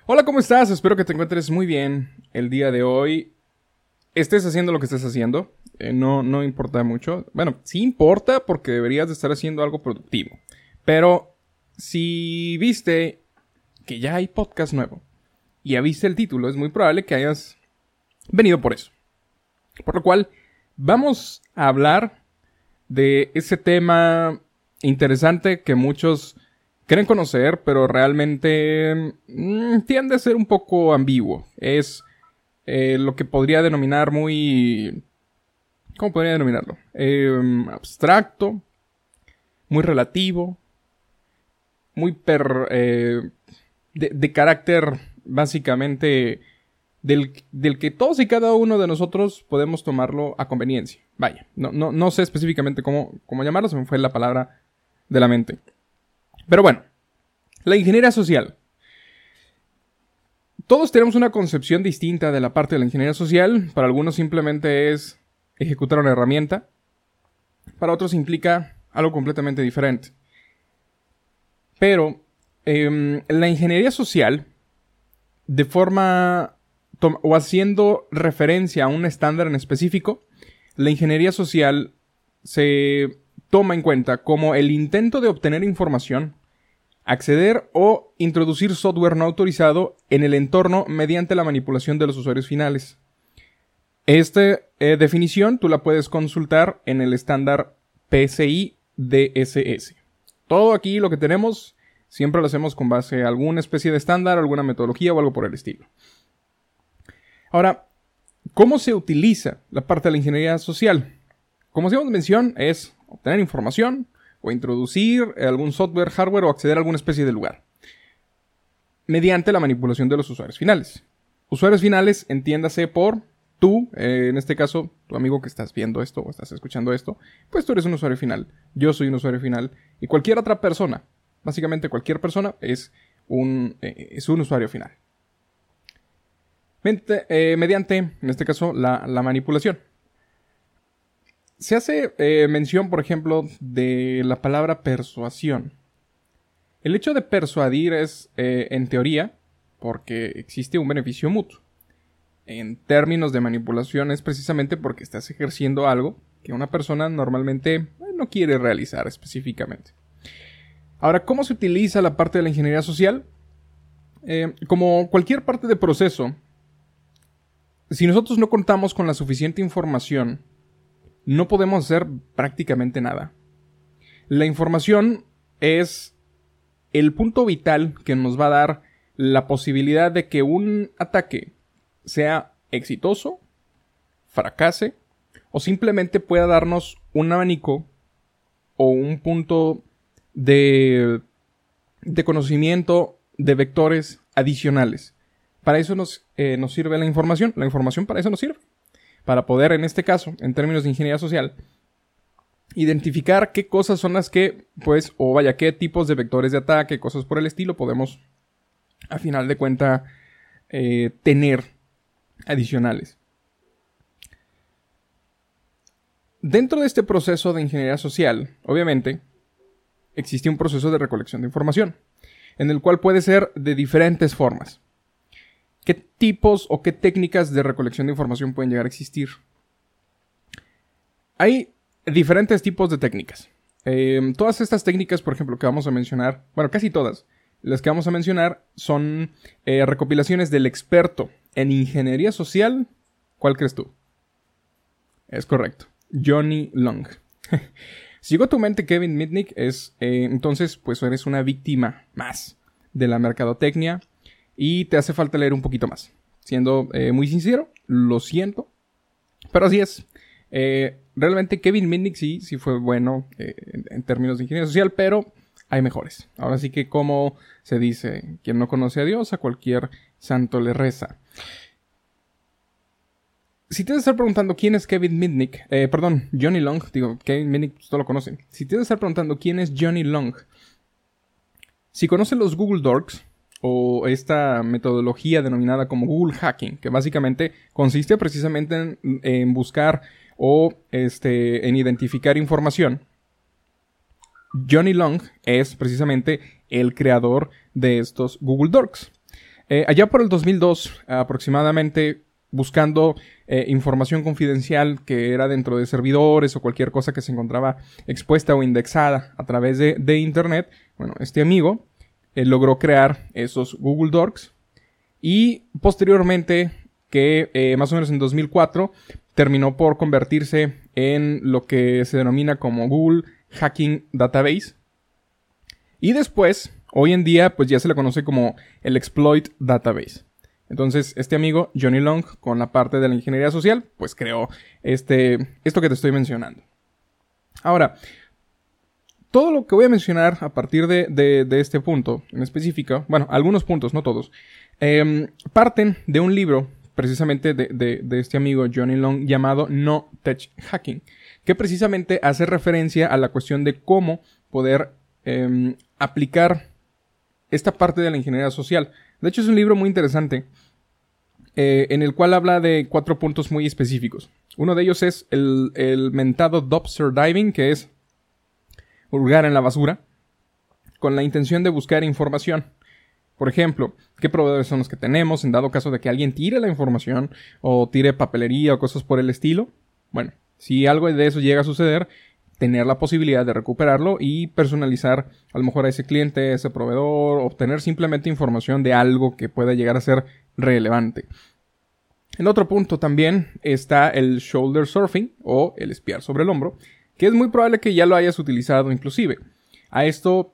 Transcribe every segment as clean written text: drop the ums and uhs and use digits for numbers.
Hola, ¿cómo estás? Espero que te encuentres muy bien el día de hoy. Estés haciendo lo que estés haciendo. No importa mucho. Bueno, sí importa porque deberías de estar haciendo algo productivo. Pero si viste que ya hay podcast nuevo y ya viste el título, es muy probable que hayas venido por eso. Por lo cual, vamos a hablar de ese tema interesante que muchos creen conocer, pero realmente tiende a ser un poco ambiguo. Es lo que podría denominar muy... ¿Cómo podría denominarlo? Abstracto, muy relativo, muy de carácter básicamente del que todos y cada uno de nosotros podemos tomarlo a conveniencia. Vaya, no sé específicamente cómo llamarlo, se me fue la palabra de la mente. Pero bueno, la ingeniería social. Todos tenemos una concepción distinta de la parte de la ingeniería social. Para algunos simplemente es ejecutar una herramienta. Para otros implica algo completamente diferente. Pero la ingeniería social, de forma o haciendo referencia a un estándar en específico, la ingeniería social se toma en cuenta como el intento de obtener información, acceder o introducir software no autorizado en el entorno mediante la manipulación de los usuarios finales. Esta definición tú la puedes consultar en el estándar PCI DSS. Todo aquí lo que tenemos siempre lo hacemos con base a alguna especie de estándar, alguna metodología o algo por el estilo. Ahora, ¿cómo se utiliza la parte de la ingeniería social? Como hacíamos mención, es obtener información o introducir algún software, hardware o acceder a alguna especie de lugar mediante la manipulación de los usuarios finales. Usuarios finales, entiéndase por tú, en este caso, tu amigo que estás viendo esto o estás escuchando esto, pues tú eres un usuario final, yo soy un usuario final y cualquier otra persona, básicamente cualquier persona es un usuario final. Mediante, en este caso, la manipulación. Se hace mención, por ejemplo, de la palabra persuasión. El hecho de persuadir es, en teoría, porque existe un beneficio mutuo. En términos de manipulación es precisamente porque estás ejerciendo algo que una persona normalmente no quiere realizar específicamente. Ahora, ¿cómo se utiliza la parte de la ingeniería social? Como cualquier parte de proceso, si nosotros no contamos con la suficiente información, no podemos hacer prácticamente nada. La información es el punto vital que nos va a dar la posibilidad de que un ataque sea exitoso, fracase, o simplemente pueda darnos un abanico o un punto de conocimiento de vectores adicionales. Para eso nos sirve la información. La información para eso nos sirve. Para poder, en este caso, en términos de ingeniería social, identificar qué cosas son las que, qué tipos de vectores de ataque, cosas por el estilo, podemos, a final de cuentas, tener adicionales. Dentro de este proceso de ingeniería social, obviamente, existe un proceso de recolección de información, en el cual puede ser de diferentes formas. ¿Qué tipos o qué técnicas de recolección de información pueden llegar a existir? Hay diferentes tipos de técnicas. Todas estas técnicas, por ejemplo, que vamos a mencionar, bueno, casi todas, las que vamos a mencionar son recopilaciones del experto en ingeniería social. ¿Cuál crees tú? Es correcto, Johnny Long. Si llegó a tu mente Kevin Mitnick, entonces pues eres una víctima más de la mercadotecnia y te hace falta leer un poquito más. Siendo muy sincero, lo siento, pero así es. Realmente Kevin Mitnick sí fue bueno en términos de ingeniería social, pero hay mejores. Ahora sí que, como se dice, quien no conoce a Dios, a cualquier santo le reza. Si te vas a estar preguntando quién es Kevin Mitnick, Johnny Long, Kevin Mitnick, pues todos lo conocen. Si te vas a estar preguntando quién es Johnny Long, si conocen los Google Docs, o esta metodología denominada como Google Hacking, que básicamente consiste precisamente en buscar o en identificar información. Johnny Long es precisamente el creador de estos Google Docs. Allá por el 2002, aproximadamente, buscando información confidencial que era dentro de servidores o cualquier cosa que se encontraba expuesta o indexada a través de Internet, bueno, este amigo logró crear esos Google Docs y posteriormente, que más o menos en 2004, terminó por convertirse en lo que se denomina como Google Hacking Database. Y después, hoy en día, pues ya se le conoce como el Exploit Database. Entonces, este amigo, Johnny Long, con la parte de la ingeniería social, pues creó esto que te estoy mencionando. Ahora, todo lo que voy a mencionar a partir de este punto en específico, bueno, algunos puntos, no todos, parten de un libro, precisamente de este amigo Johnny Long, llamado No Tech Hacking, que precisamente hace referencia a la cuestión de cómo poder aplicar esta parte de la ingeniería social. De hecho, es un libro muy interesante en el cual habla de 4 puntos muy específicos. Uno de ellos es el mentado dumpster diving, que es hurgar en la basura con la intención de buscar información. Por ejemplo, ¿qué proveedores son los que tenemos en dado caso de que alguien tire la información o tire papelería o cosas por el estilo? Bueno, si algo de eso llega a suceder, tener la posibilidad de recuperarlo y personalizar a lo mejor a ese cliente, a ese proveedor, obtener simplemente información de algo que pueda llegar a ser relevante. En otro punto también está el shoulder surfing o el espiar sobre el hombro, que es muy probable que ya lo hayas utilizado inclusive. A esto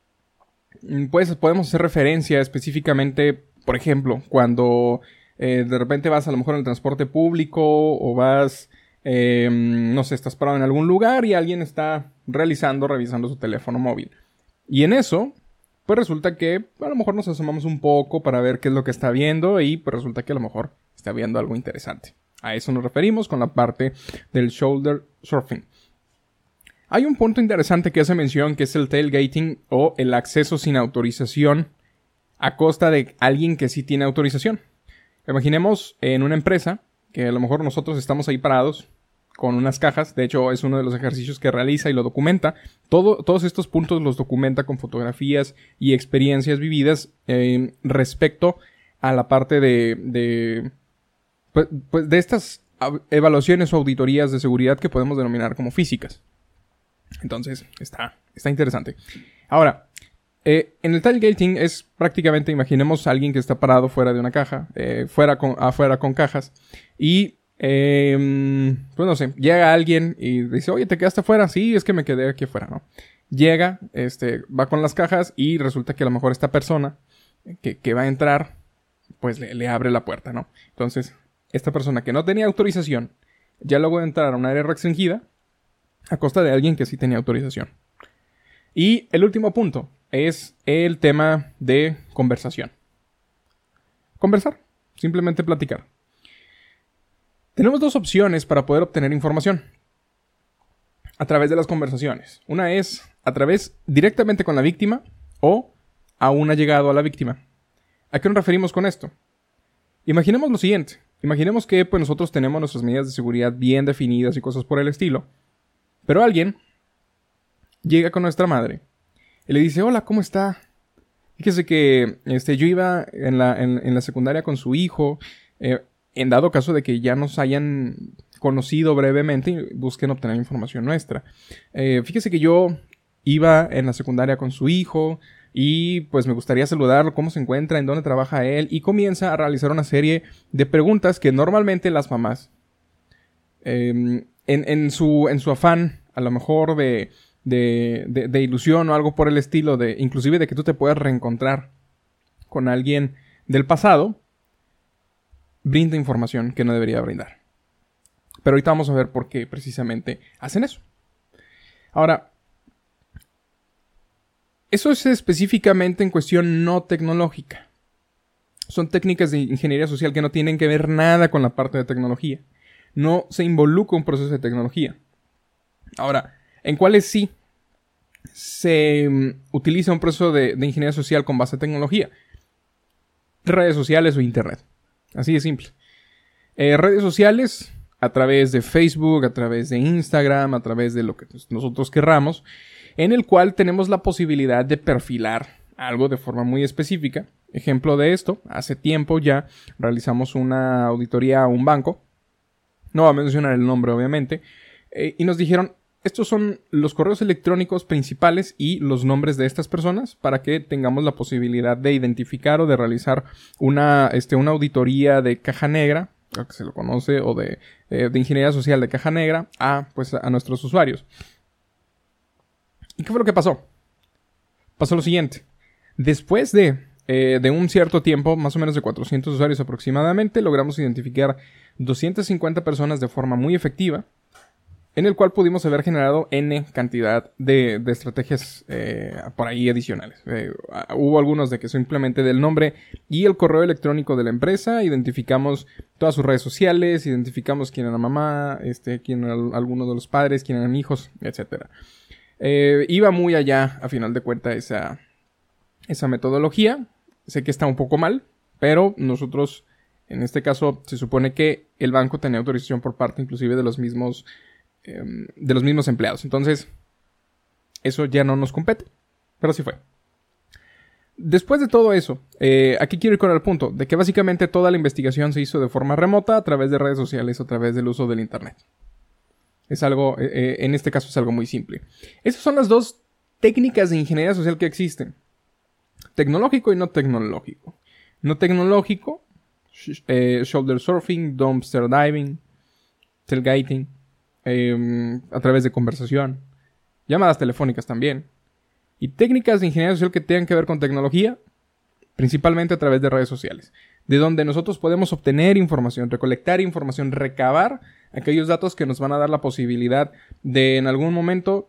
pues podemos hacer referencia específicamente, por ejemplo, cuando de repente vas a lo mejor en el transporte público o vas, no sé, estás parado en algún lugar y alguien está revisando su teléfono móvil. Y en eso, pues resulta que a lo mejor nos asomamos un poco para ver qué es lo que está viendo y pues resulta que a lo mejor está viendo algo interesante. A eso nos referimos con la parte del shoulder surfing. Hay un punto interesante que hace mención, que es el tailgating o el acceso sin autorización a costa de alguien que sí tiene autorización. Imaginemos en una empresa que a lo mejor nosotros estamos ahí parados con unas cajas. De hecho, es uno de los ejercicios que realiza y lo documenta. Todos estos puntos los documenta con fotografías y experiencias vividas respecto a la parte de estas evaluaciones o auditorías de seguridad que podemos denominar como físicas. Entonces, está interesante. Ahora, en el tailgating es prácticamente, imaginemos a alguien que está parado fuera de una caja, afuera con cajas, y, pues no sé, llega alguien y dice, oye, ¿te quedaste afuera? Sí, es que me quedé aquí afuera, ¿no? Llega, va con las cajas y resulta que a lo mejor esta persona que va a entrar, pues le abre la puerta, ¿no? Entonces, esta persona que no tenía autorización, ya luego de entrar a un área restringida, a costa de alguien que sí tenía autorización. Y el último punto es el tema de conversación. Conversar, simplemente platicar. Tenemos 2 opciones para poder obtener información a través de las conversaciones. Una es a través directamente con la víctima o a un allegado a la víctima. ¿A qué nos referimos con esto? Imaginemos lo siguiente. Imaginemos que pues, nosotros tenemos nuestras medidas de seguridad bien definidas y cosas por el estilo. Pero alguien llega con nuestra madre y le dice, hola, ¿cómo está? Fíjese que yo iba en la secundaria con su hijo, en dado caso de que ya nos hayan conocido brevemente y busquen obtener información nuestra. Fíjese que yo iba en la secundaria con su hijo y pues me gustaría saludarlo, cómo se encuentra, en dónde trabaja él, y comienza a realizar una serie de preguntas que normalmente las mamás en su afán, a lo mejor de ilusión o algo por el estilo, inclusive de que tú te puedas reencontrar con alguien del pasado, brinda información que no debería brindar. Pero ahorita vamos a ver por qué precisamente hacen eso. Ahora, eso es específicamente en cuestión no tecnológica. Son técnicas de ingeniería social que no tienen que ver nada con la parte de tecnología. No se involucra un proceso de tecnología. Ahora, ¿en cuáles sí se utiliza un proceso de ingeniería social con base en tecnología? Redes sociales o internet. Así de simple. Redes sociales a través de Facebook, a través de Instagram, a través de lo que nosotros querramos, en el cual tenemos la posibilidad de perfilar algo de forma muy específica. Ejemplo de esto, hace tiempo ya realizamos una auditoría a un banco. No voy a mencionar el nombre, obviamente. Y nos dijeron, estos son los correos electrónicos principales y los nombres de estas personas para que tengamos la posibilidad de identificar o de realizar una auditoría de caja negra, creo que se lo conoce, o de ingeniería social de caja negra a nuestros usuarios. ¿Y qué fue lo que pasó? Pasó lo siguiente. Después de un cierto tiempo, más o menos de 400 usuarios aproximadamente, logramos identificar 250 personas de forma muy efectiva, en el cual pudimos haber generado N cantidad de estrategias por ahí adicionales. Hubo algunos de que simplemente del nombre y el correo electrónico de la empresa, identificamos todas sus redes sociales, identificamos quién era mamá, quién era alguno de los padres, quién eran hijos, etc. Iba muy allá, a final de cuentas, esa metodología. Sé que está un poco mal, pero nosotros, en este caso, se supone que el banco tenía autorización por parte inclusive de los mismos empleados. Entonces, eso ya no nos compete, pero sí fue. Después de todo eso, aquí quiero ir con el punto de que básicamente toda la investigación se hizo de forma remota a través de redes sociales, a través del uso del internet. Es algo, en este caso es algo muy simple. Esas son las dos técnicas de ingeniería social que existen. Tecnológico y no tecnológico. No tecnológico, shoulder surfing, dumpster diving, tailgating, a través de conversación, llamadas telefónicas también. Y técnicas de ingeniería social que tengan que ver con tecnología, principalmente a través de redes sociales, de donde nosotros podemos obtener información, recolectar información, recabar aquellos datos que nos van a dar la posibilidad de en algún momento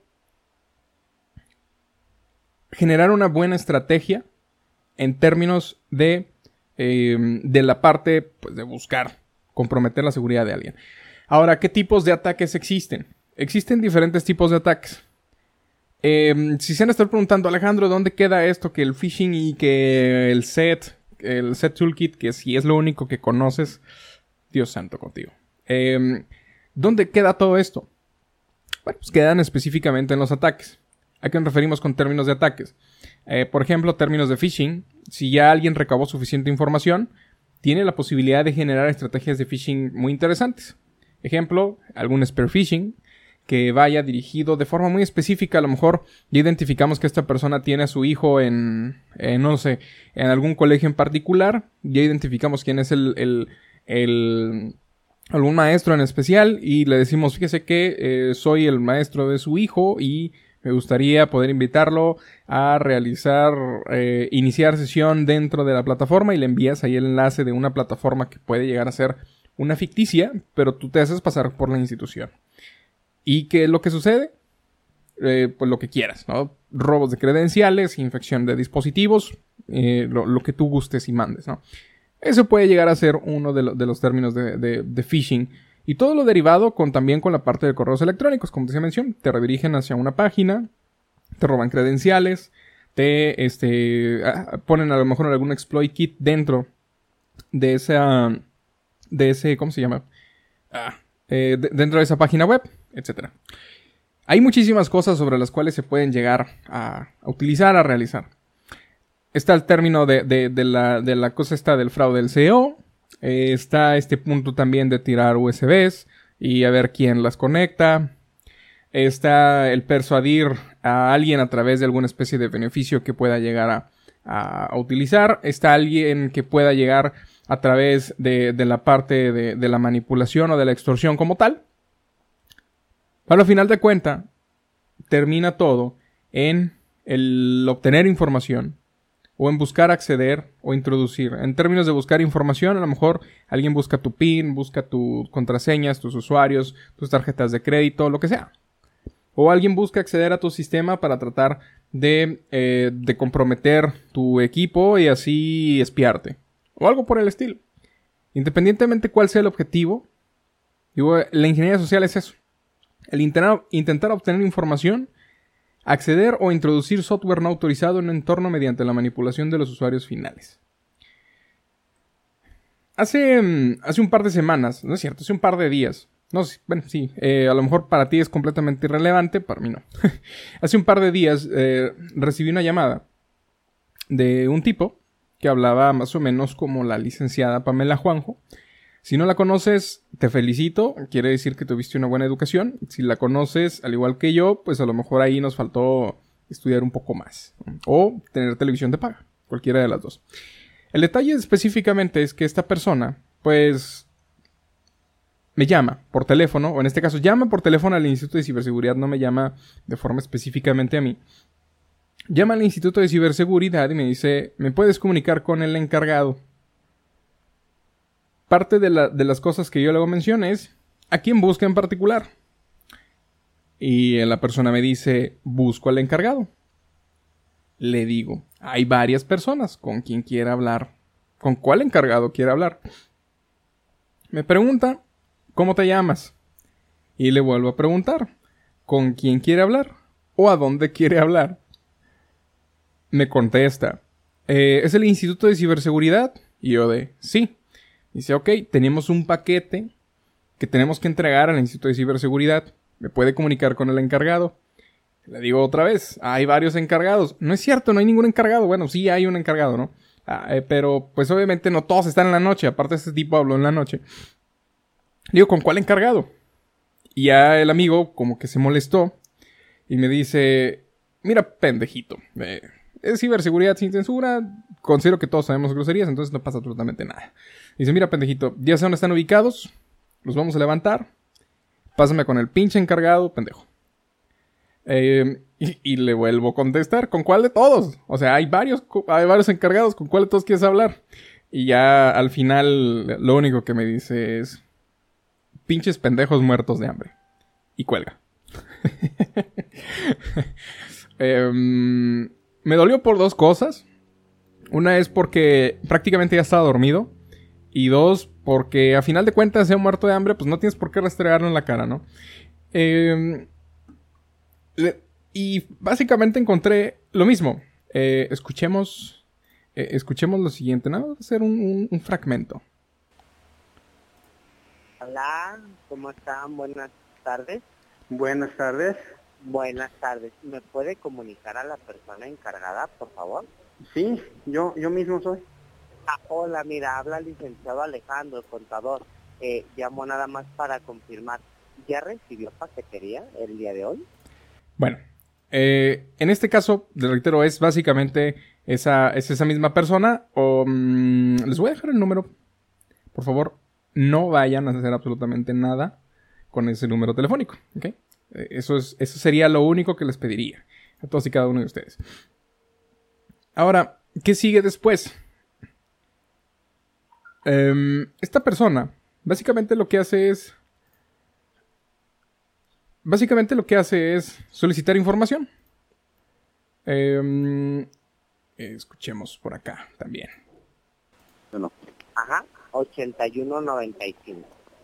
generar una buena estrategia en términos de la parte pues, de buscar comprometer la seguridad de alguien. Ahora, ¿qué tipos de ataques existen? Existen diferentes tipos de ataques. Si se han estado preguntando, Alejandro, ¿dónde queda esto? Que el phishing y que el SET Toolkit, que si es lo único que conoces, Dios santo contigo. ¿Dónde queda todo esto? Bueno, pues quedan específicamente en los ataques. ¿A qué nos referimos con términos de ataques? Por ejemplo, términos de phishing. Si ya alguien recabó suficiente información, tiene la posibilidad de generar estrategias de phishing muy interesantes. Ejemplo, algún spear phishing que vaya dirigido de forma muy específica. A lo mejor ya identificamos que esta persona tiene a su hijo en algún colegio en particular. Ya identificamos quién es algún maestro en especial y le decimos, fíjese que soy el maestro de su hijo y me gustaría poder invitarlo a iniciar sesión dentro de la plataforma, y le envías ahí el enlace de una plataforma que puede llegar a ser una ficticia, pero tú te haces pasar por la institución. ¿Y qué es lo que sucede? Pues lo que quieras, ¿no? Robos de credenciales, infección de dispositivos, lo que tú gustes y mandes, ¿no? Eso puede llegar a ser uno de los términos de phishing. Y todo lo derivado también con la parte de correos electrónicos, como te mencioné, te redirigen hacia una página, te roban credenciales, te ponen a lo mejor algún exploit kit dentro de ese, ¿cómo se llama? Dentro de esa página web, etc. Hay muchísimas cosas sobre las cuales se pueden llegar a utilizar, a realizar. Está el término de la cosa esta del fraude del CEO. Está este punto también de tirar USBs y a ver quién las conecta. Está el persuadir a alguien a través de alguna especie de beneficio que pueda llegar a utilizar. Está alguien que pueda llegar a través de la parte de la manipulación o de la extorsión como tal. Pero al final de cuentas, termina todo en el obtener información o en buscar acceder o introducir. En términos de buscar información, a lo mejor alguien busca tu PIN, busca tus contraseñas, tus usuarios, tus tarjetas de crédito, lo que sea. O alguien busca acceder a tu sistema para tratar de comprometer tu equipo y así espiarte. O algo por el estilo. Independientemente cuál sea el objetivo, la ingeniería social es eso. El intentar obtener información, acceder o introducir software no autorizado en un entorno mediante la manipulación de los usuarios finales. Hace un par de semanas, no es cierto, hace un par de días. No sé, bueno, sí, a lo mejor para ti es completamente irrelevante, para mí no. Hace un par de días recibí una llamada de un tipo que hablaba más o menos como la licenciada Pamela Juanjo. Si no la conoces, te felicito, quiere decir que tuviste una buena educación. Si la conoces, al igual que yo, pues a lo mejor ahí nos faltó estudiar un poco más. O tener televisión de paga, cualquiera de las dos. El detalle específicamente es que esta persona, pues, me llama por teléfono, o en este caso llama por teléfono al Instituto de Ciberseguridad, no me llama de forma específicamente a mí. Llama al Instituto de Ciberseguridad y me dice, ¿me puedes comunicar con el encargado? Parte de las cosas que yo luego menciono es, ¿a quién busca en particular? Y la persona me dice, busco al encargado. Le digo, hay varias personas con quien quiera hablar. ¿Con cuál encargado quiere hablar? Me pregunta, ¿cómo te llamas? Y le vuelvo a preguntar, ¿con quién quiere hablar? ¿O a dónde quiere hablar? Me contesta, ¿es el Instituto de Ciberseguridad? Y yo sí. Dice, ok, tenemos un paquete que tenemos que entregar al Instituto de Ciberseguridad. ¿Me puede comunicar con el encargado? Le digo otra vez, hay varios encargados. No es cierto, no hay ningún encargado. Bueno, sí hay un encargado, ¿no? Pero pues obviamente no todos están en la noche. Aparte este tipo habló en la noche. Le digo, ¿con cuál encargado? Y ya el amigo como que se molestó y me dice, mira, pendejito, es ciberseguridad sin censura, considero que todos sabemos groserías, entonces no pasa absolutamente nada. Dice, mira, pendejito, ya sé dónde están ubicados, los vamos a levantar, pásame con el pinche encargado, pendejo. Y le vuelvo a contestar, ¿con cuál de todos? O sea, hay varios encargados, ¿con cuál de todos quieres hablar? Y ya al final lo único que me dice es, pinches pendejos muertos de hambre. Y cuelga. Me dolió por dos cosas. Una es porque prácticamente ya estaba dormido. Y dos, porque a final de cuentas, sea un muerto de hambre, pues no tienes por qué restregarlo en la cara, ¿no? Y básicamente encontré lo mismo. Escuchemos lo siguiente. Nada, vamos a hacer un fragmento. Hola, ¿cómo están? Buenas tardes. Buenas tardes. Buenas tardes. ¿Me puede comunicar a la persona encargada, por favor? Sí, yo mismo soy. Hola, mira, habla el licenciado Alejandro, el contador. Llamo nada más para confirmar. ¿Ya recibió paquetería el día de hoy? Bueno, en este caso, les reitero, es básicamente esa misma persona. Les voy a dejar el número. Por favor, no vayan a hacer absolutamente nada con ese número telefónico, ¿ok? Eso sería lo único que les pediría a todos y cada uno de ustedes. Ahora, ¿qué sigue después? Esta persona básicamente lo que hace es solicitar información. Escuchemos por acá también. Bueno. Ajá, 8195.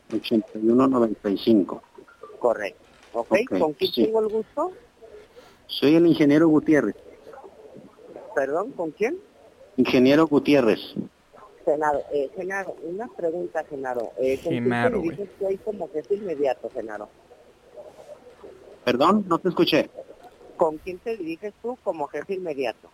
8195. Correcto. Okay. ¿Con quién tengo el gusto? Soy el ingeniero Gutiérrez. ¿Perdón? ¿Con quién? Ingeniero Gutiérrez. Genaro, una pregunta, Genaro. ¿Con Genaro, quién te dices que hay como jefe inmediato, Genaro? Perdón, no te escuché. ¿Con quién te diriges tú como jefe inmediato?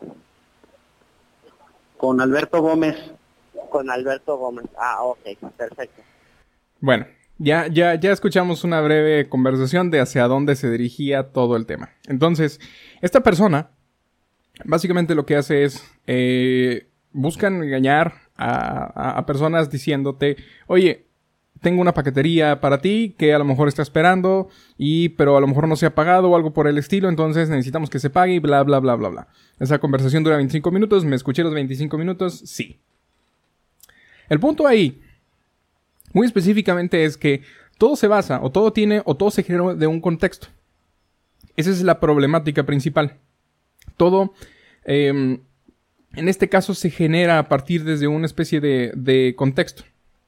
Con Alberto Gómez. Con Alberto Gómez. Ok, perfecto. Bueno, ya escuchamos una breve conversación de hacia dónde se dirigía todo el tema. Entonces, esta persona básicamente lo que hace es buscan engañar a personas diciéndote, oye, tengo una paquetería para ti que a lo mejor está esperando, pero a lo mejor no se ha pagado o algo por el estilo, entonces necesitamos que se pague y bla, bla, bla, bla, bla. Esa conversación dura 25 minutos, ¿me escuché los 25 minutos? Sí. El punto ahí, muy específicamente, es que todo se basa, o todo se genera de un contexto. Esa es la problemática principal. Todo, en este caso, se genera a partir desde una especie de contexto.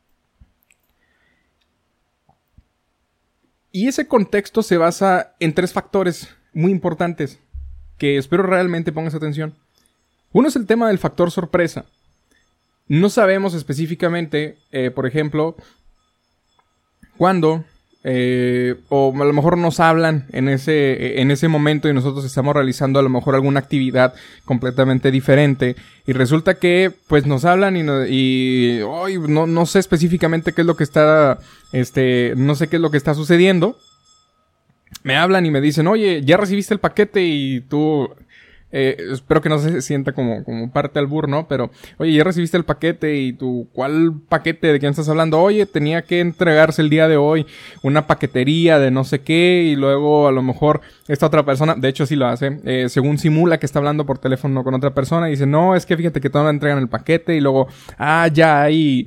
Y ese contexto se basa en tres factores muy importantes que espero realmente pongas atención. Uno es el tema del factor sorpresa. No sabemos específicamente, por ejemplo, cuándo o a lo mejor nos hablan en ese momento y nosotros estamos realizando a lo mejor alguna actividad completamente diferente y resulta que pues nos hablan no sé específicamente qué es lo que está no sé qué es lo que está sucediendo. Me hablan y me dicen, oye, ya recibiste el paquete y tú... espero que no se sienta como parte albur, ¿no? Pero, oye, ya recibiste el paquete y tú, ¿cuál paquete? ¿De quién estás hablando? Oye, tenía que entregarse el día de hoy una paquetería de no sé qué y luego a lo mejor esta otra persona, de hecho sí lo hace, según simula que está hablando por teléfono con otra persona y dice, no, es que fíjate que todavía no entregan el paquete y luego, ya hay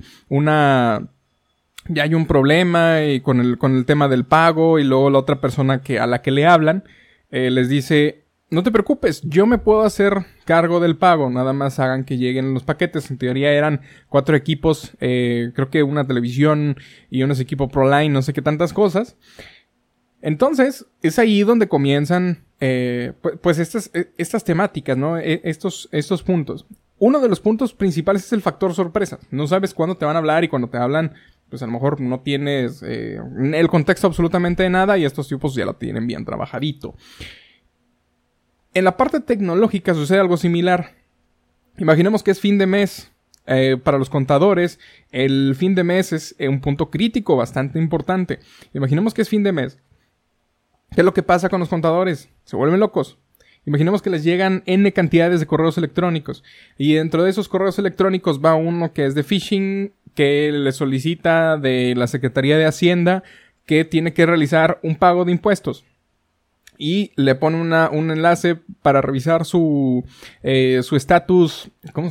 un problema y con el tema del pago y luego la otra persona a la que le hablan, les dice, no te preocupes, yo me puedo hacer cargo del pago, nada más hagan que lleguen los paquetes. En teoría eran 4 equipos, creo que una televisión y unos equipos ProLine, no sé qué tantas cosas. Entonces, es ahí donde comienzan, pues estas temáticas, ¿no? Estos puntos. Uno de los puntos principales es el factor sorpresa. No sabes cuándo te van a hablar y cuando te hablan, pues a lo mejor no tienes el contexto absolutamente de nada y estos tipos ya lo tienen bien trabajadito. En la parte tecnológica sucede algo similar. Imaginemos que es fin de mes. Para los contadores, el fin de mes es un punto crítico bastante importante. Imaginemos que es fin de mes. ¿Qué es lo que pasa con los contadores? Se vuelven locos. Imaginemos que les llegan N cantidades de correos electrónicos. Y dentro de esos correos electrónicos va uno que es de phishing, que le solicita de la Secretaría de Hacienda que tiene que realizar un pago de impuestos. Y le pone un enlace para revisar su estatus,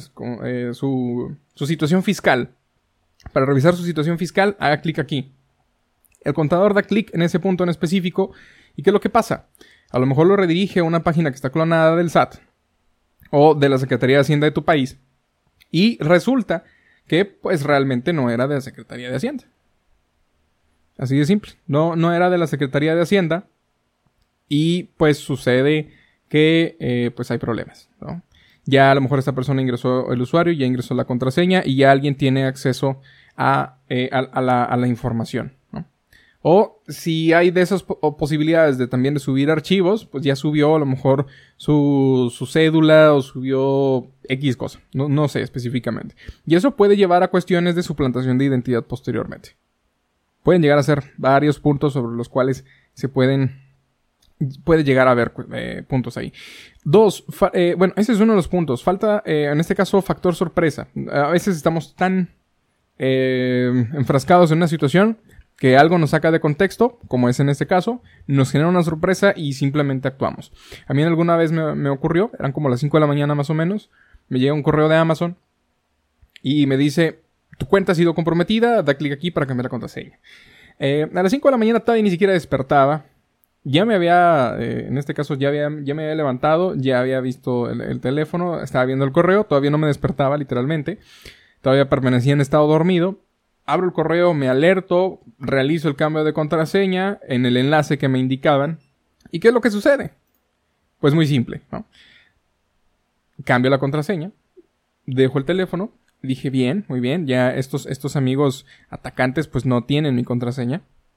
su situación fiscal. Para revisar su situación fiscal, haga clic aquí. El contador da clic en ese punto en específico. ¿Y qué es lo que pasa? A lo mejor lo redirige a una página que está clonada del SAT o de la Secretaría de Hacienda de tu país. Y resulta que pues realmente no era de la Secretaría de Hacienda. Así de simple. No era de la Secretaría de Hacienda. Y pues sucede que pues hay problemas, ¿no? Ya a lo mejor esta persona ingresó el usuario, ya ingresó la contraseña y ya alguien tiene acceso a la información, ¿no? O si hay de esas posibilidades de también de subir archivos, pues ya subió a lo mejor su cédula o subió X cosa, no sé específicamente. Y eso puede llevar a cuestiones de suplantación de identidad posteriormente. Pueden llegar a ser varios puntos sobre los cuales puede llegar a haber puntos ahí. 2, ese es uno de los puntos. Falta, en este caso, factor sorpresa. A veces estamos tan enfrascados en una situación que algo nos saca de contexto, como es en este caso, nos genera una sorpresa y simplemente actuamos. A mí alguna vez me ocurrió, eran como las 5 de la mañana más o menos, me llega un correo de Amazon y me dice, tu cuenta ha sido comprometida, da clic aquí para cambiar la contraseña. A las 5 de la mañana todavía ni siquiera despertaba. Ya me había, en este caso ya me había levantado, ya había visto el teléfono, estaba viendo el correo, todavía no me despertaba literalmente, todavía permanecía en estado dormido. Abro el correo, me alerto, realizo el cambio de contraseña en el enlace que me indicaban. ¿Y qué es lo que sucede? Pues muy simple, ¿no? Cambio la contraseña, dejo el teléfono, dije bien, muy bien, ya estos amigos atacantes pues no tienen mi contraseña.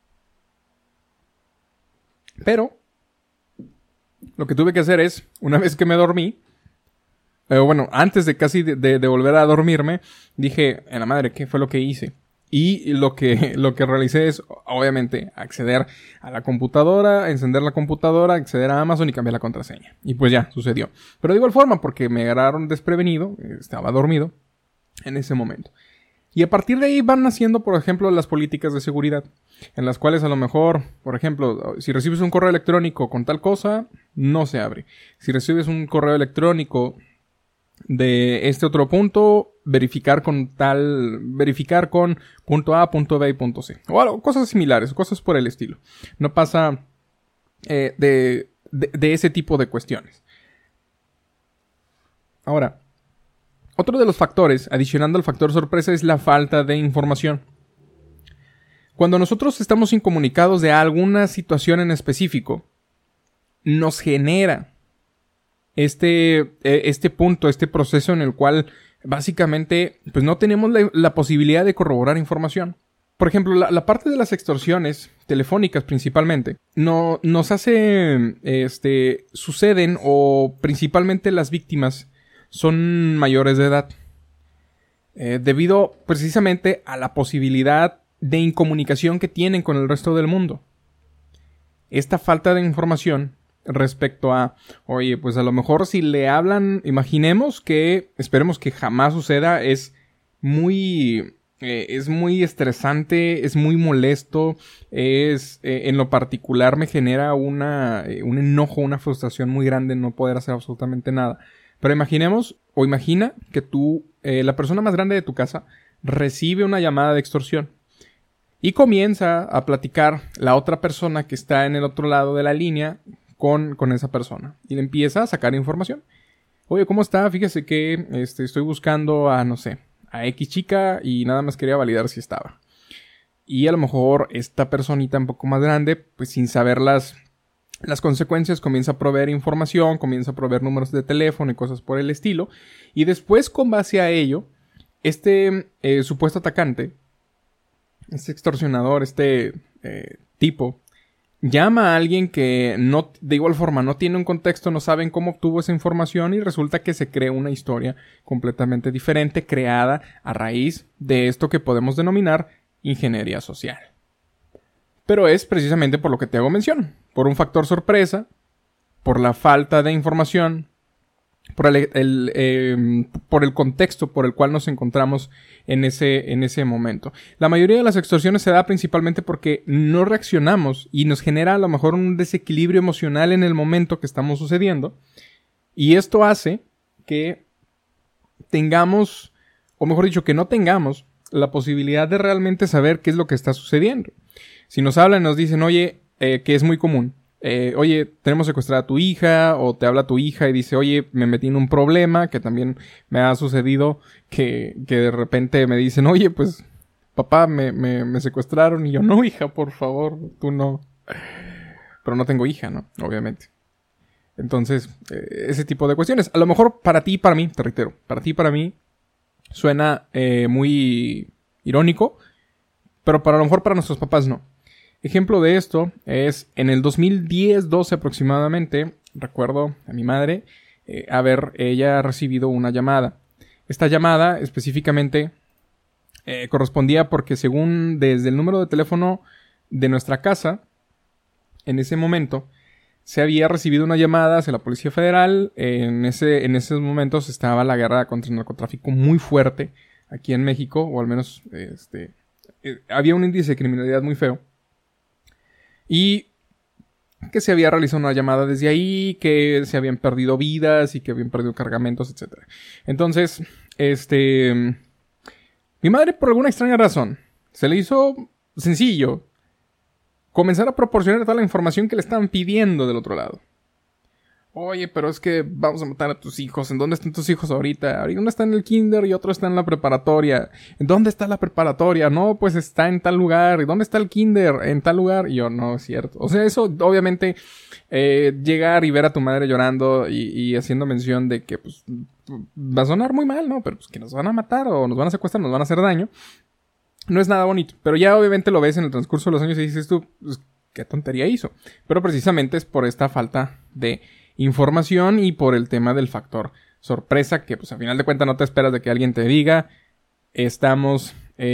Pero lo que tuve que hacer es, una vez que me dormí, antes de casi de volver a dormirme, dije, en la madre, ¿qué fue lo que hice? Y lo que realicé es, obviamente, acceder a la computadora, encender la computadora, acceder a Amazon y cambiar la contraseña. Y pues ya, sucedió. Pero de igual forma, porque me agarraron desprevenido, estaba dormido en ese momento. Y a partir de ahí van naciendo, por ejemplo, las políticas de seguridad, en las cuales a lo mejor, por ejemplo, si recibes un correo electrónico con tal cosa, no se abre. Si recibes un correo electrónico de este otro punto, verificar con punto A, punto B y punto C. O algo, cosas similares, cosas por el estilo. No pasa de ese tipo de cuestiones. Ahora, otro de los factores, adicionando al factor sorpresa, es la falta de información. Cuando nosotros estamos incomunicados de alguna situación en específico, nos genera este punto, este proceso en el cual básicamente pues no tenemos la posibilidad de corroborar información. por ejemplo, la parte de las extorsiones telefónicas principalmente, no, nos hace, suceden o principalmente las víctimas son mayores de edad. Debido precisamente a la posibilidad de incomunicación que tienen con el resto del mundo. Esta falta de información respecto a, oye, pues a lo mejor si le hablan, imaginemos que, esperemos que jamás suceda, es muy estresante, es muy molesto, en lo particular me genera un enojo, una frustración muy grande no poder hacer absolutamente nada. Pero imaginemos, o imagina que tú, la persona más grande de tu casa, recibe una llamada de extorsión y comienza a platicar la otra persona que está en el otro lado de la línea con esa persona y le empieza a sacar información. Oye, ¿cómo está? Fíjese que estoy buscando a, no sé, a X chica y nada más quería validar si estaba. Y a lo mejor esta personita un poco más grande, pues sin saber las consecuencias, comienza a proveer información, comienza a proveer números de teléfono y cosas por el estilo. Y después, con base a ello, supuesto atacante, este extorsionador, tipo, llama a alguien que no, de igual forma, no tiene un contexto, no saben cómo obtuvo esa información y resulta que se crea una historia completamente diferente, creada a raíz de esto que podemos denominar ingeniería social. Pero es precisamente por lo que te hago mención, por un factor sorpresa, por la falta de información, por el contexto por el cual nos encontramos en ese momento. La mayoría de las extorsiones se da principalmente porque no reaccionamos y nos genera a lo mejor un desequilibrio emocional en el momento que estamos sucediendo. Y esto hace que tengamos, o mejor dicho, que no tengamos la posibilidad de realmente saber qué es lo que está sucediendo. Si nos hablan y nos dicen, oye, que es muy común, oye, tenemos secuestrada a tu hija, o te habla tu hija y dice, oye, me metí en un problema, que también me ha sucedido que de repente me dicen, oye, pues, papá, me secuestraron, y yo, no, hija, por favor, tú no. Pero no tengo hija, ¿no? Obviamente. Entonces, ese tipo de cuestiones. A lo mejor para ti y para mí, te reitero, para ti y para mí suena muy irónico, pero a lo mejor para nuestros papás no. Ejemplo de esto es en el 2010-12 aproximadamente, recuerdo a mi madre ella recibido una llamada. Esta llamada específicamente correspondía porque según desde el número de teléfono de nuestra casa, en ese momento, se había recibido una llamada hacia la Policía Federal. En esos momentos estaba la guerra contra el narcotráfico muy fuerte aquí en México, o al menos había un índice de criminalidad muy feo. Y que se había realizado una llamada desde ahí, que se habían perdido vidas y que habían perdido cargamentos, etc. Entonces, mi madre, por alguna extraña razón, se le hizo sencillo comenzar a proporcionar toda la información que le estaban pidiendo del otro lado. Oye, pero es que vamos a matar a tus hijos. ¿En dónde están tus hijos ahorita? Uno está en el kinder y otro está en la preparatoria. ¿En dónde está la preparatoria? No, pues está en tal lugar. ¿Y dónde está el kinder? En tal lugar. Y yo, no, es cierto. O sea, eso, obviamente, llegar y ver a tu madre llorando y haciendo mención de que, pues, va a sonar muy mal, ¿no? Pero, pues, que nos van a matar o nos van a secuestrar, nos van a hacer daño. No es nada bonito. Pero ya, obviamente, lo ves en el transcurso de los años y dices tú, pues, ¿qué tontería hizo? Pero precisamente es por esta falta de información y por el tema del factor sorpresa, que pues a final de cuentas no te esperas de que alguien te diga, estamos,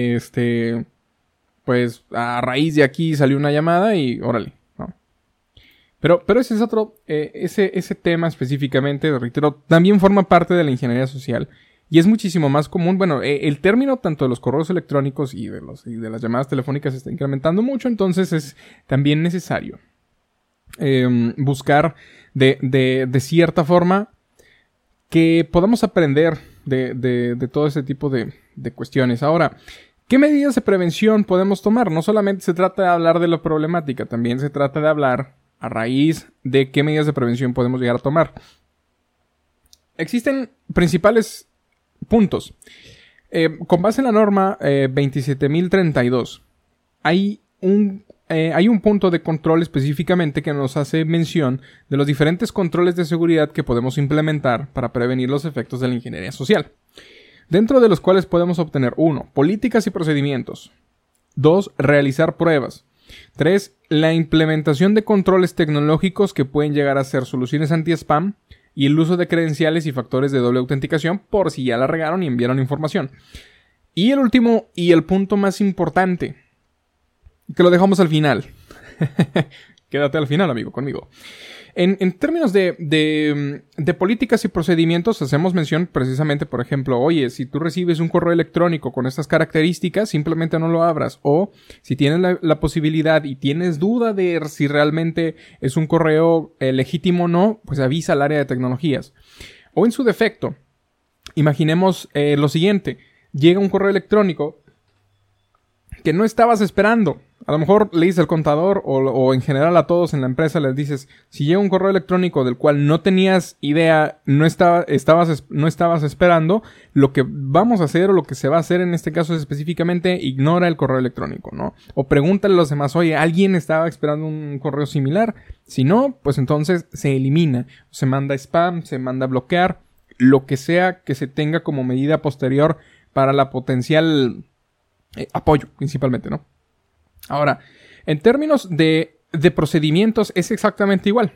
pues a raíz de aquí salió una llamada y órale, ¿no? Pero ese es otro, ese tema específicamente, reitero, también forma parte de la ingeniería social y es muchísimo más común. Bueno, el término tanto de los correos electrónicos y de las llamadas telefónicas se está incrementando mucho, entonces es también necesario buscar de cierta forma que podamos aprender de todo ese tipo de cuestiones. Ahora, ¿qué medidas de prevención podemos tomar? No solamente se trata de hablar de la problemática, también se trata de hablar a raíz de qué medidas de prevención podemos llegar a tomar. Existen principales puntos. Con base en la norma 27.032, hay un punto de control específicamente que nos hace mención de los diferentes controles de seguridad que podemos implementar para prevenir los efectos de la ingeniería social, dentro de los cuales podemos obtener 1. Políticas y procedimientos. 2. Realizar pruebas. 3. La implementación de controles tecnológicos que pueden llegar a ser soluciones anti-spam y el uso de credenciales y factores de doble autenticación por si ya la regaron y enviaron información. Y el último y el punto más importante, que lo dejamos al final. Quédate al final, amigo, conmigo. En términos de políticas y procedimientos, hacemos mención precisamente, por ejemplo, oye, si tú recibes un correo electrónico con estas características, simplemente no lo abras. O si tienes la posibilidad y tienes duda de si realmente es un correo legítimo o no, pues avisa al área de tecnologías. O en su defecto, imaginemos lo siguiente. Llega un correo electrónico que no estabas esperando. A lo mejor le dices al contador o en general a todos en la empresa les dices, si llega un correo electrónico del cual no tenías idea, no estabas esperando, lo que vamos a hacer o lo que se va a hacer en este caso es específicamente ignora el correo electrónico, ¿no? O pregúntale a los demás, oye, ¿alguien estaba esperando un correo similar? Si no, pues entonces se elimina, se manda spam, se manda a bloquear, lo que sea que se tenga como medida posterior para la potencial apoyo, principalmente, ¿no? Ahora, en términos de procedimientos es exactamente igual.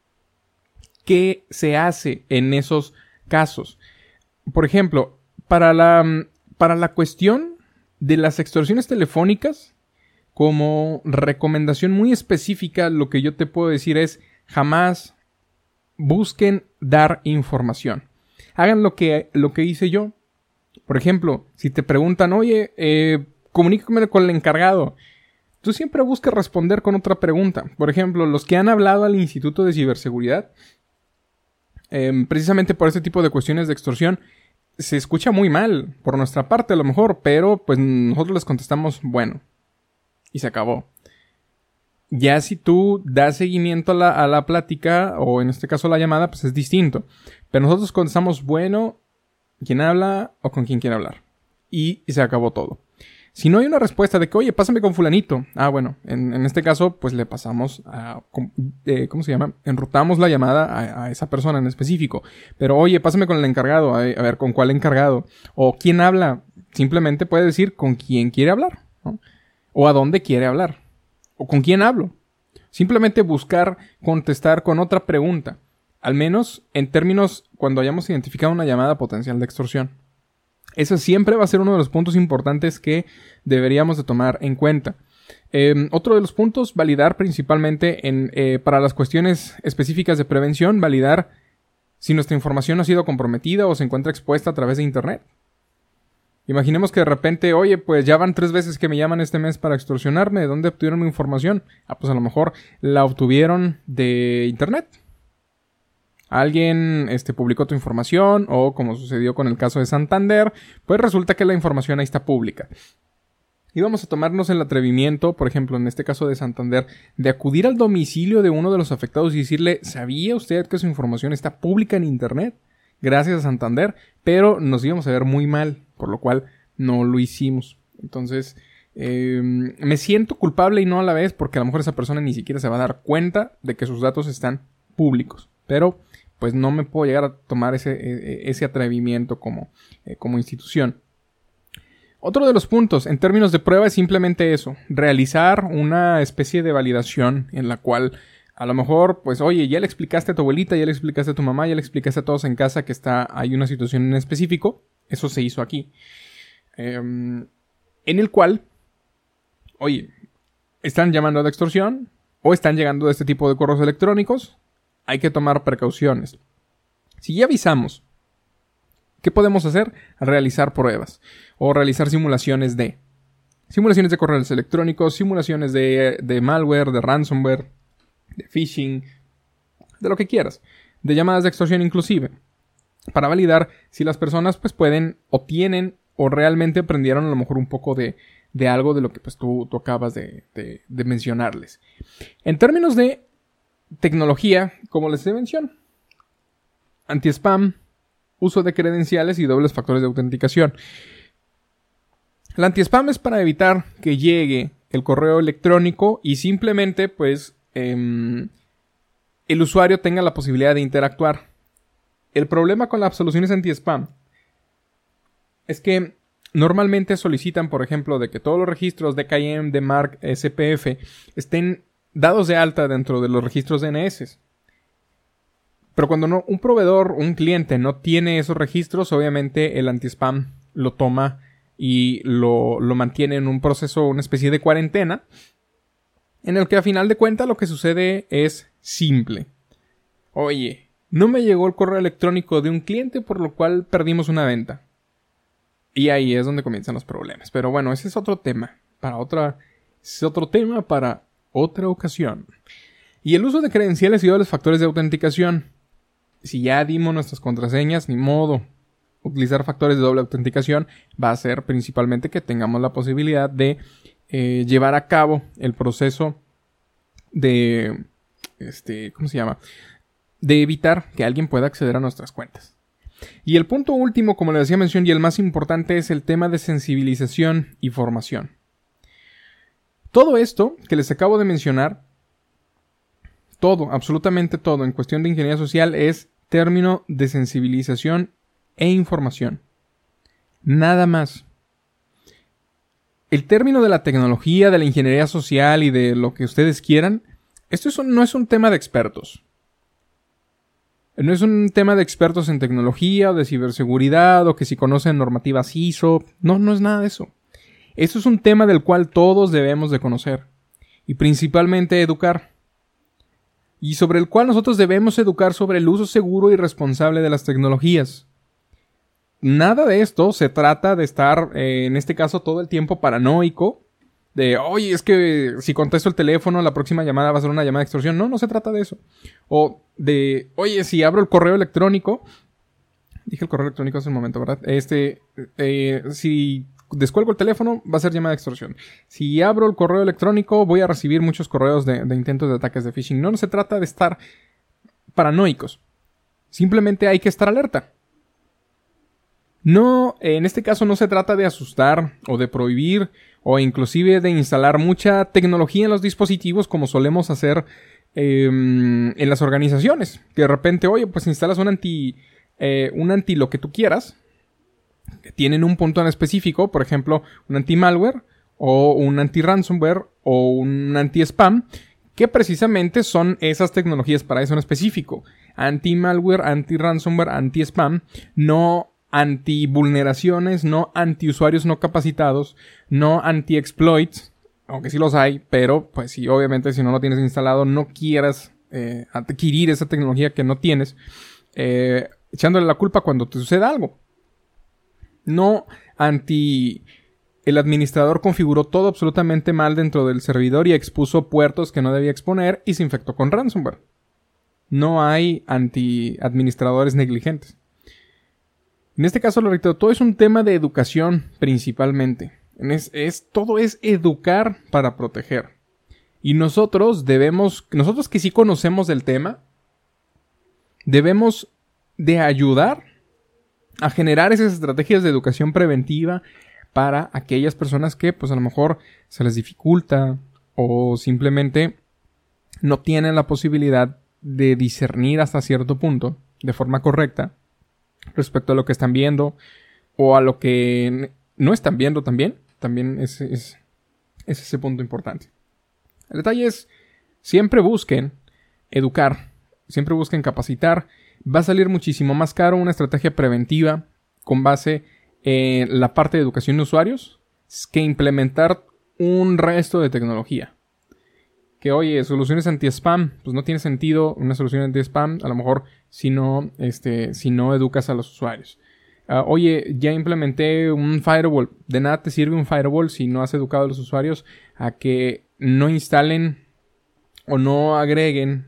¿Qué se hace en esos casos? Por ejemplo, para la cuestión de las extorsiones telefónicas, como recomendación muy específica, lo que yo te puedo decir es jamás busquen dar información. Hagan lo que hice yo. Por ejemplo, si te preguntan, oye, comunícame con el encargado. Tú siempre buscas responder con otra pregunta. Por ejemplo, los que han hablado al Instituto de Ciberseguridad, precisamente por este tipo de cuestiones de extorsión, se escucha muy mal, por nuestra parte a lo mejor, pero pues nosotros les contestamos, bueno, y se acabó. Ya si tú das seguimiento a la plática, o en este caso la llamada, pues es distinto. Pero nosotros contestamos, bueno, ¿quién habla o con quién quiere hablar? Y se acabó todo. Si no hay una respuesta de que, oye, pásame con fulanito. Ah, bueno, en este caso, pues le pasamos a, ¿cómo se llama? Enrutamos la llamada a esa persona en específico. Pero, oye, pásame con el encargado. A ver, ¿con cuál encargado? O ¿quién habla? Simplemente puede decir con quién quiere hablar, ¿no? O a dónde quiere hablar. O con quién hablo. Simplemente buscar contestar con otra pregunta. Al menos en términos cuando hayamos identificado una llamada potencial de extorsión. Eso siempre va a ser uno de los puntos importantes que deberíamos de tomar en cuenta. Otro de los puntos, validar principalmente para las cuestiones específicas de prevención, validar si nuestra información ha sido comprometida o se encuentra expuesta a través de internet. Imaginemos que de repente, oye, pues ya van 3 veces que me llaman este mes para extorsionarme. ¿De dónde obtuvieron mi información? Ah, pues a lo mejor la obtuvieron de internet. Alguien publicó tu información o como sucedió con el caso de Santander, pues resulta que la información ahí está pública. Y vamos a tomarnos el atrevimiento, por ejemplo, en este caso de Santander, de acudir al domicilio de uno de los afectados y decirle, ¿sabía usted que su información está pública en internet? Gracias a Santander, pero nos íbamos a ver muy mal, por lo cual no lo hicimos. Entonces, me siento culpable y no a la vez porque a lo mejor esa persona ni siquiera se va a dar cuenta de que sus datos están públicos. Pero pues no me puedo llegar a tomar ese atrevimiento como institución. Otro de los puntos en términos de prueba es simplemente eso, realizar una especie de validación en la cual a lo mejor, pues oye, ya le explicaste a tu abuelita, ya le explicaste a tu mamá, ya le explicaste a todos en casa que hay una situación en específico, eso se hizo aquí, en el cual, oye, están llamando a la extorsión o están llegando de este tipo de correos electrónicos. Hay que tomar precauciones. Si ya avisamos, ¿qué podemos hacer? Realizar pruebas o realizar simulaciones de correos electrónicos, simulaciones de malware, de ransomware, de phishing, de lo que quieras, de llamadas de extorsión inclusive, para validar si las personas pues pueden o tienen o realmente aprendieron a lo mejor un poco de algo de lo que pues tú acabas de mencionarles. En términos de tecnología, como les mencioné, anti-spam, uso de credenciales y dobles factores de autenticación. La anti-spam es para evitar que llegue el correo electrónico y simplemente pues el usuario tenga la posibilidad de interactuar. El problema con las soluciones anti-spam es que normalmente solicitan, por ejemplo, de que todos los registros DKIM, DMARC, SPF estén dados de alta dentro de los registros DNS. Pero cuando un proveedor, un cliente no tiene esos registros, obviamente el anti-spam lo toma y lo mantiene en un proceso, una especie de cuarentena, en el que a final de cuentas lo que sucede es simple. Oye, no me llegó el correo electrónico de un cliente, por lo cual perdimos una venta. Y ahí es donde comienzan los problemas. Pero bueno, ese es otro tema para otra ocasión. Y el uso de credenciales y dobles factores de autenticación. Si ya dimos nuestras contraseñas, ni modo. Utilizar factores de doble autenticación va a ser principalmente que tengamos la posibilidad de llevar a cabo el proceso de ¿cómo se llama? De evitar que alguien pueda acceder a nuestras cuentas. Y el punto último, como les decía mención, y el más importante, es el tema de sensibilización y formación. Todo esto que les acabo de mencionar, todo, absolutamente todo, en cuestión de ingeniería social, es término de sensibilización e información. Nada más. El término de la tecnología, de la ingeniería social y de lo que ustedes quieran, no es un tema de expertos. No es un tema de expertos en tecnología o de ciberseguridad o que si conocen normativas ISO. No es nada de eso. Eso es un tema del cual todos debemos de conocer. Y principalmente educar. Y sobre el cual nosotros debemos educar sobre el uso seguro y responsable de las tecnologías. Nada de esto se trata de estar, en este caso, todo el tiempo paranoico. De, oye, es que si contesto el teléfono, la próxima llamada va a ser una llamada de extorsión. No se trata de eso. O de, oye, si abro el correo electrónico. Dije el correo electrónico hace un momento, ¿verdad? Si descuelgo el teléfono, va a ser llamada de extorsión. Si abro el correo electrónico, voy a recibir muchos correos de intentos de ataques de phishing. No se trata de estar paranoicos. Simplemente hay que estar alerta. No, en este caso no se trata de asustar o de prohibir o inclusive de instalar mucha tecnología en los dispositivos como solemos hacer en las organizaciones. Que de repente, oye, pues instalas un anti lo que tú quieras, que tienen un punto en específico, por ejemplo, un anti-malware o un anti-ransomware o un anti-spam, que precisamente son esas tecnologías para eso en específico. Anti-malware, anti-ransomware, anti-spam, no anti-vulneraciones, no anti-usuarios no capacitados, no anti-exploits, aunque sí los hay, pero pues sí, obviamente si no lo tienes instalado, no quieras adquirir esa tecnología que no tienes, echándole la culpa cuando te suceda algo. No el administrador configuró todo absolutamente mal dentro del servidor y expuso puertos que no debía exponer y se infectó con ransomware. No hay anti-administradores negligentes. En este caso, lo repito, todo es un tema de educación principalmente. Todo es educar para proteger. Y nosotros que sí conocemos del tema, debemos de ayudar a generar esas estrategias de educación preventiva para aquellas personas que pues a lo mejor se les dificulta o simplemente no tienen la posibilidad de discernir hasta cierto punto de forma correcta respecto a lo que están viendo o a lo que no están viendo también es ese punto importante. El detalle es, siempre busquen educar, siempre busquen capacitar. Va a salir muchísimo más caro una estrategia preventiva con base en la parte de educación de usuarios que implementar un resto de tecnología. Que oye, soluciones anti-spam, pues no tiene sentido una solución anti-spam, a lo mejor si no educas a los usuarios. Oye, ya implementé un firewall. De nada te sirve un firewall si no has educado a los usuarios a que no instalen o no agreguen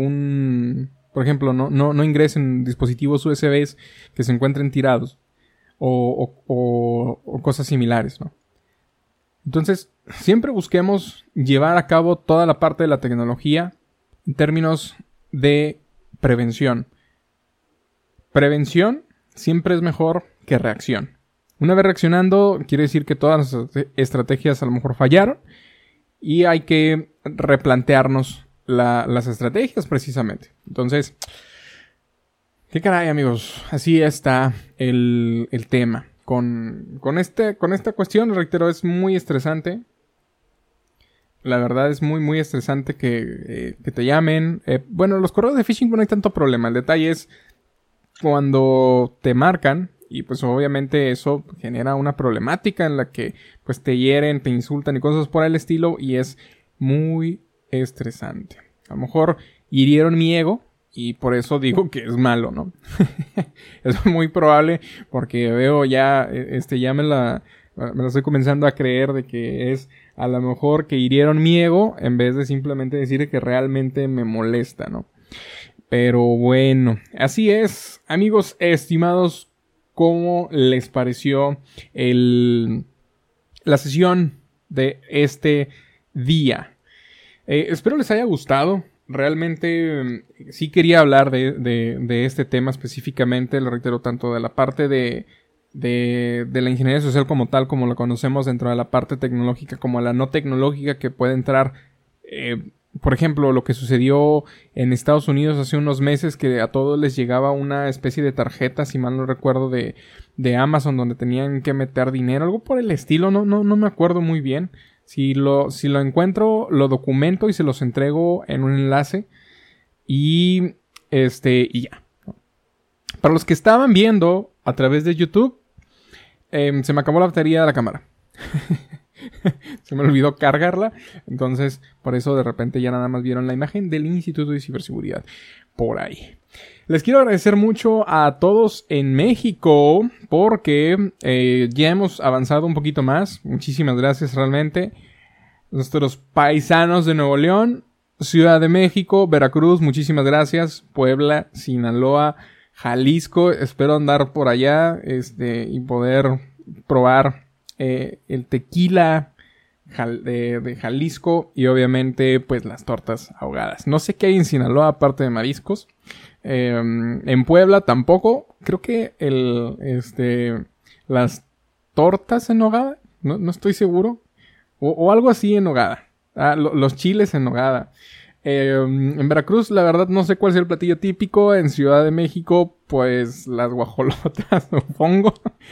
por ejemplo, no ingresen dispositivos USBs que se encuentren tirados o cosas similares, ¿no? Entonces, siempre busquemos llevar a cabo toda la parte de la tecnología en términos de prevención. Prevención siempre es mejor que reacción. Una vez reaccionando, quiere decir que todas las estrategias a lo mejor fallaron y hay que replantearnos las estrategias precisamente. Entonces, qué caray, amigos, así está el tema. con esta cuestión, reitero, es muy estresante. La verdad es muy, muy estresante que te llamen. Bueno, los correos de phishing no hay tanto problema. El detalle es cuando te marcan y pues obviamente eso genera una problemática en la que pues te hieren, te insultan y cosas por el estilo y es muy estresante. A lo mejor hirieron mi ego y por eso digo que es malo, ¿no? Es muy probable porque veo ya, ya me la estoy comenzando a creer de que es a lo mejor que hirieron mi ego en vez de simplemente decir que realmente me molesta, ¿no? Pero bueno, así es, amigos estimados, ¿cómo les pareció la sesión de este día? Espero les haya gustado. Realmente sí quería hablar de este tema específicamente, lo reitero, tanto de la parte de la ingeniería social como tal, como la conocemos dentro de la parte tecnológica, como la no tecnológica que puede entrar, por ejemplo, lo que sucedió en Estados Unidos hace unos meses, que a todos les llegaba una especie de tarjeta, si mal no recuerdo, de Amazon, donde tenían que meter dinero, algo por el estilo, no me acuerdo muy bien. Si lo encuentro, lo documento y se los entrego en un enlace. Y ya. Para los que estaban viendo a través de YouTube, se me acabó la batería de la cámara. Se me olvidó cargarla. Entonces, por eso de repente ya nada más vieron la imagen del Instituto de Ciberseguridad por ahí. Les quiero agradecer mucho a todos en México porque ya hemos avanzado un poquito más. Muchísimas gracias realmente. Nuestros paisanos de Nuevo León, Ciudad de México, Veracruz, muchísimas gracias. Puebla, Sinaloa, Jalisco, espero andar por allá y poder probar el tequila de Jalisco y obviamente pues las tortas ahogadas. No sé qué hay en Sinaloa aparte de mariscos. En Puebla tampoco. Creo que las tortas en nogada, no estoy seguro. O algo así en nogada. Los chiles en nogada. En Veracruz, la verdad, no sé cuál es el platillo típico. En Ciudad de México, pues las guajolotas, supongo.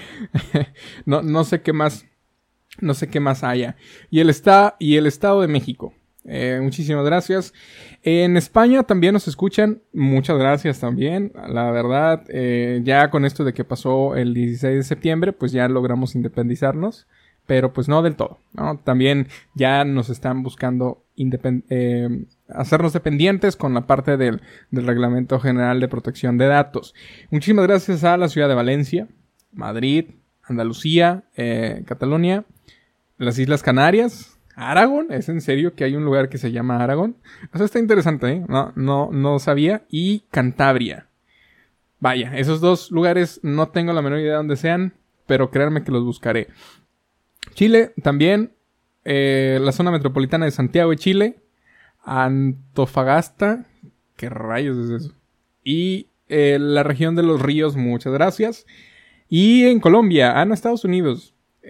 No sé qué más. No sé qué más haya. Y el Estado de México. Muchísimas gracias. En España también nos escuchan. Muchas gracias también. La verdad, ya con esto de que pasó el 16 de septiembre, pues ya logramos independizarnos. Pero pues no del todo, ¿no? También ya nos están buscando hacernos dependientes con la parte del Reglamento General de Protección de Datos. Muchísimas gracias a la ciudad de Valencia, Madrid, Andalucía, Cataluña, las Islas Canarias, Aragón. ¿Es en serio que hay un lugar que se llama Aragón? Eso está interesante, ¿eh? No sabía. Y Cantabria. Vaya, esos dos lugares no tengo la menor idea de dónde sean, pero créanme que los buscaré. Chile también, la zona metropolitana de Santiago de Chile, Antofagasta, ¿qué rayos es eso? Y la región de los ríos, muchas gracias. Y en Colombia, Estados Unidos,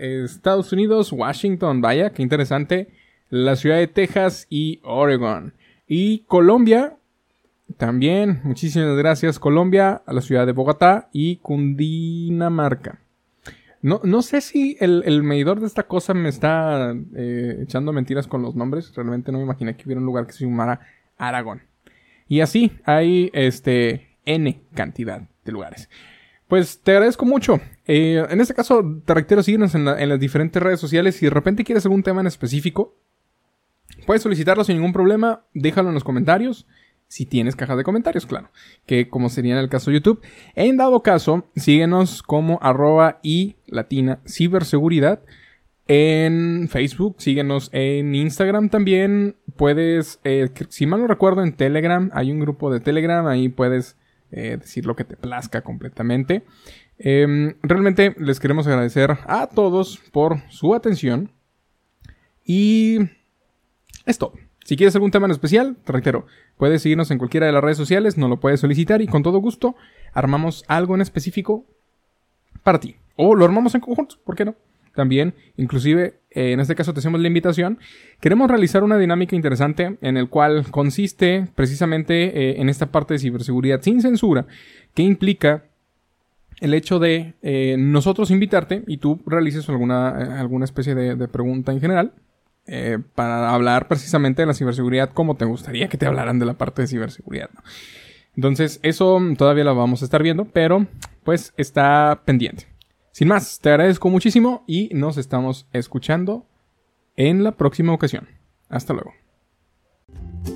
Washington, vaya, qué interesante, la ciudad de Texas y Oregon. Y Colombia, también, muchísimas gracias Colombia, a la ciudad de Bogotá y Cundinamarca. No sé si el medidor de esta cosa me está echando mentiras con los nombres. Realmente no me imaginé que hubiera un lugar que se llamara Aragón. Y así hay N cantidad de lugares. Pues te agradezco mucho. En este caso, te reitero, síguenos en las diferentes redes sociales. Si de repente quieres algún tema en específico, puedes solicitarlo sin ningún problema. Déjalo en los comentarios. Si tienes caja de comentarios, claro. Que como sería en el caso de YouTube. En dado caso, síguenos como @i_ciberseguridad. En Facebook, síguenos en Instagram también. Puedes, si mal no recuerdo, en Telegram. Hay un grupo de Telegram. Ahí puedes decir lo que te plazca completamente. Realmente les queremos agradecer a todos por su atención. Y es todo. Si quieres algún tema en especial, te reitero, puedes seguirnos en cualquiera de las redes sociales, nos lo puedes solicitar y con todo gusto armamos algo en específico para ti. O lo armamos en conjunto, ¿por qué no? También, inclusive, en este caso te hacemos la invitación. Queremos realizar una dinámica interesante en el cual consiste precisamente en esta parte de ciberseguridad sin censura, que implica el hecho de nosotros invitarte y tú realices alguna especie de pregunta en general para hablar precisamente de la ciberseguridad como te gustaría que te hablaran de la parte de ciberseguridad, ¿no? Entonces, eso todavía lo vamos a estar viendo, pero pues está pendiente. Sin más, te agradezco muchísimo y nos estamos escuchando en la próxima ocasión. Hasta luego.